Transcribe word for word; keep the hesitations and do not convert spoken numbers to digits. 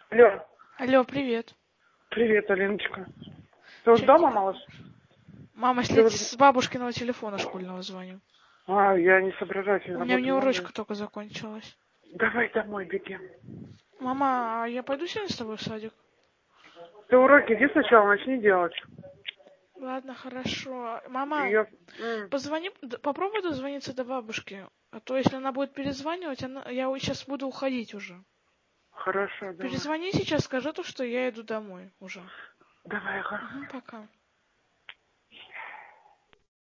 Алло, Алло, привет. привет, Алиночка. Ты уже Че дома, делаешь? малыш? Мама, Ты если уже... с бабушкиного телефона школьного звоню. А, я не соображаю, сегодня У меня работаю много. внеурочка только закончилась. Давай домой беги. Мама, а я пойду сегодня с тобой в садик? Ты уроки иди сначала, начни делать. Ладно, хорошо. Мама, Я... м, позвони, д- попробуй дозвониться до бабушки. А то, если она будет перезванивать, она... я сейчас буду уходить уже. Хорошо, давай. Перезвони сейчас, скажи то, что я иду домой уже. Давай, ага. Угу, пока.